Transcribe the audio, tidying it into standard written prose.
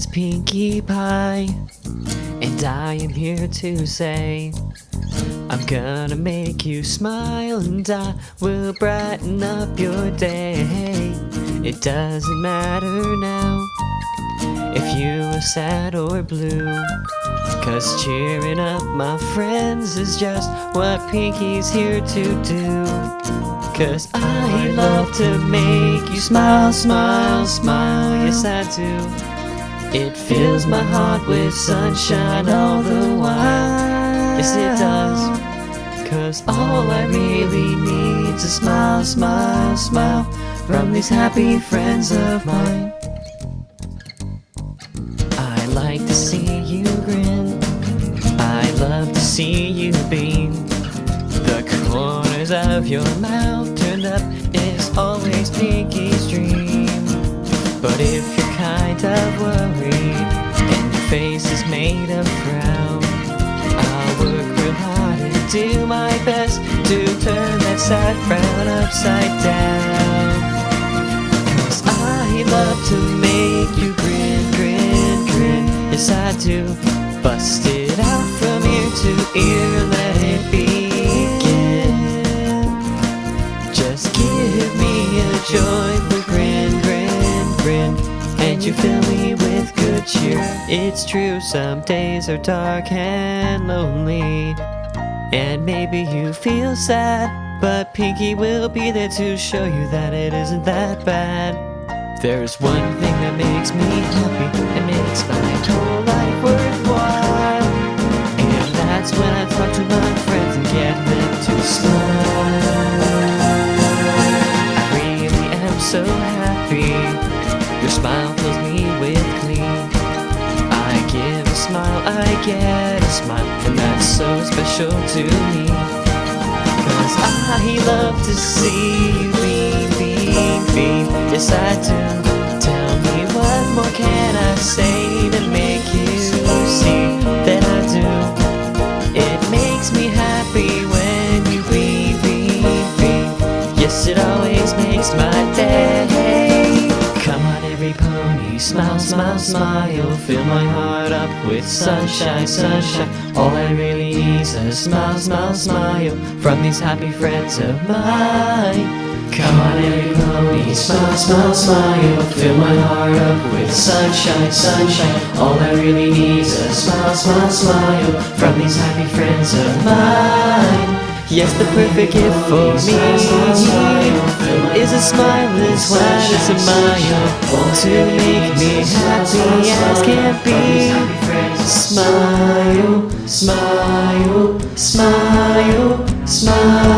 Pinkie Pie, and I am here to say I'm gonna make you smile, and I will brighten up your day. It doesn't matter now if you are sad or blue, 'cause cheering up my friends is just what Pinkie's here to do. 'Cause I love to make you smile, smile, smile, yes I do. It fills my heart with sunshine all the while, yes it does. 'Cause all I really need's a smile, smile, smile from these happy friends of mine. I like to see you grin, I love to see you beam. The corners of your mouth turned up is always Pinkie's dream. But if you're kind of worried and your face is made of frown, I'll work real hard and do my best to turn that sad frown upside down. 'Cause I love to make you grin, grin, grin, yes I do. Bust it out from ear to ear, let it begin. Just give me a joyful grin, grin, grin, and you fill me with good cheer. It's true, some days are dark and lonely, and maybe you feel sad, but Pinkie will be there to show you that it isn't that bad. There's one thing that makes me happy and makes my whole life worthwhile, and that's when I talk to my friends and get them to smile. I really am so happy, your smile fills me with glee. I give a smile, I get a smile, and that's so special to me. 'Cause I love to see you beam, beam, beam, yes I do. Tell me what more can I say to make you see that I do. It makes me happy when you beam, beam, beam, yes it always makes my day. Come on every pony, smile, smile, smile, fill my heart up with sunshine, sunshine. All I really need is a smile, smile, smile from these happy friends of mine. Come on every pony, smile, smile, smile, fill my heart up with sunshine, sunshine. All I really need is a smile, smile, smile from these happy friends of mine. Yes, the perfect gift for me is a smile as wide as a mile, to make me happy as can be. Smile, smile, smile, smile.